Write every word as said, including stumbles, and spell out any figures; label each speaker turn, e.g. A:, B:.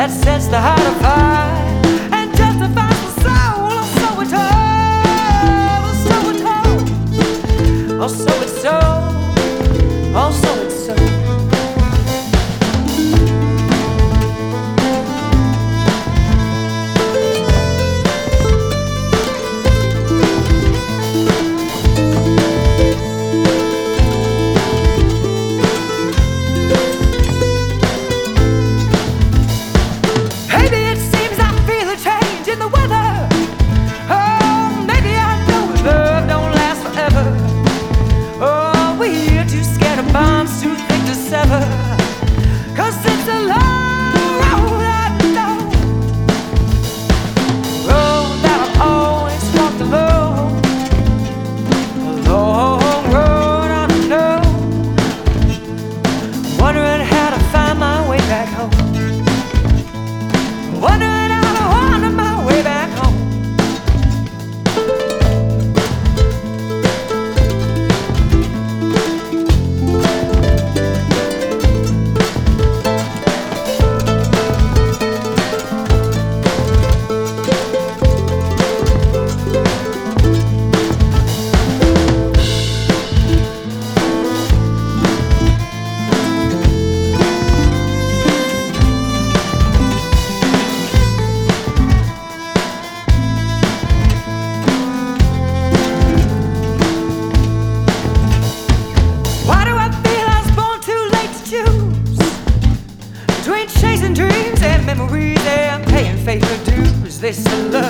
A: that sets the heart afire and justifies the soul. Oh, so we're told, oh, so we're told, oh, so it's so, oh, so it's so. Cause it's a long road I know, road that I've always walked alone, a long road I know, wondering how to find my way back home, wondering how to wander my way back home. Between chasing dreams and memories and paying faithful dues, this is love.